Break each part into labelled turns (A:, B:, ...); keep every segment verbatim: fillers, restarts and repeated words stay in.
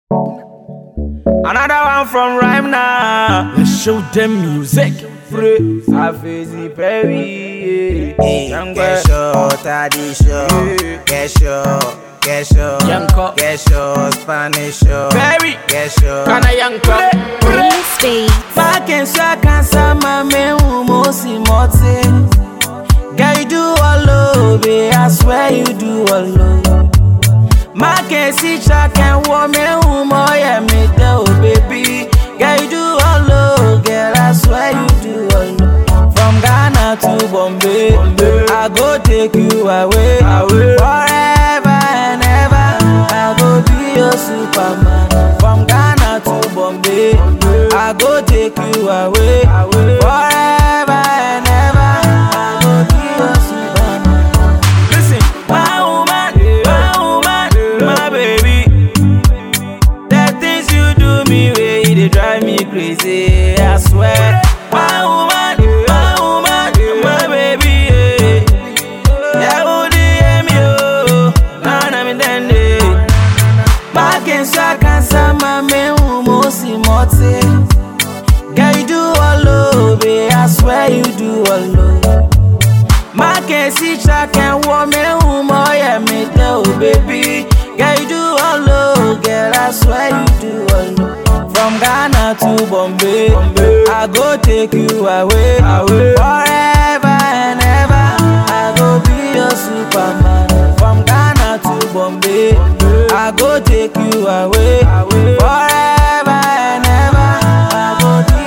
A: Another one from Rhyme now.
B: Let's show them music.
A: Free, Afezi Perry. Young boy.
C: Get short, Taddy show. Get short, get short.
B: Young cop.
C: Get short, Spanish show.
A: Perry.
C: Get short.
A: Kana young cop.
D: Back and shake and sama me umosi mote. Girl, you do all over, I swear you do all over. Ma can see track and warm me umo yeah me tell baby. Girl, you do all over, girl, I swear you do all over. From Ghana to Bombay, I go take you away, away. Forever and ever, I go be your Superman. From Ghana to Bombay, I go take you away, away. Forever and ever, I go be your Superman.
A: Listen,
D: My woman, my woman, my baby. The things you do me, way they drive me crazy. I swear, my woman, my woman, my baby. Yeah, yeah, oh, they me oh, na na me dende. Back and shake and sama me umosi mote. Girl, you do all over, I swear you do all over. Ma can see track and warm me umo yeah me tell baby. Girl, you do all over, girl, I swear you do all over. From Ghana to Bombay, I go take you away, away. Forever and ever, I go be your Superman. From Ghana to Bombay, I go take you away, away. Forever and ever, I go be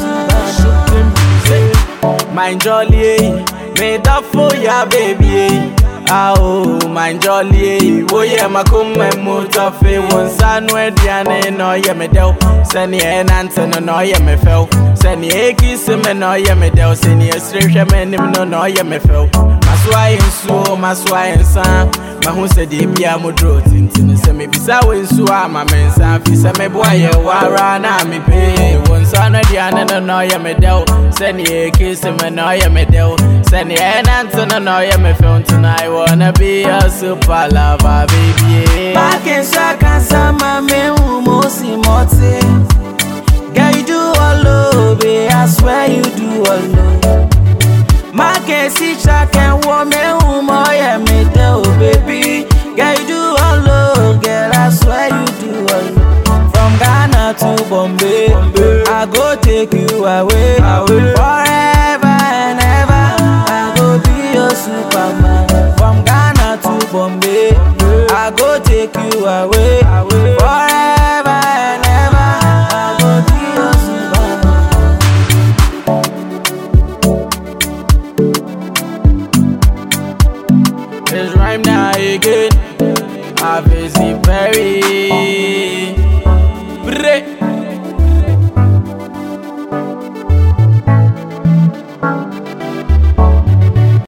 D: your Superman.
A: my jolly, made up for ya baby. Ah oh, my jolly, wo ye makume mutafe wonsa no aduane no ye me del. Send ye nante no no ye me fel. Send ye kiss me no ye me del. Send ye strehwe me nim no no ye me fel. Maswa ensu, maswa ensa. Mahu se de bia modro tintin se me bisa wensu ama mensa fi se me boa ye wara na me pe. Wonsa no aduane no no ye me del. Send ye kiss me no ye me del. Send ye nante no no ye me fel. Tonight I wanna be a super lover, baby.
D: Back and shake and sama me umosi mote. Girl, you do all over, I swear you do all over. Ma can see track and warm me umo yeah me tell baby. Girl, you do all over, girl, I swear you do all over. From Ghana to Bombay, I go take you away, away. Forever and ever, I go be your Superman. From Ghana to Bombay, I go take you away, away. Forever and ever, I go be your
A: It's Rhyme now again. Afezi Perry.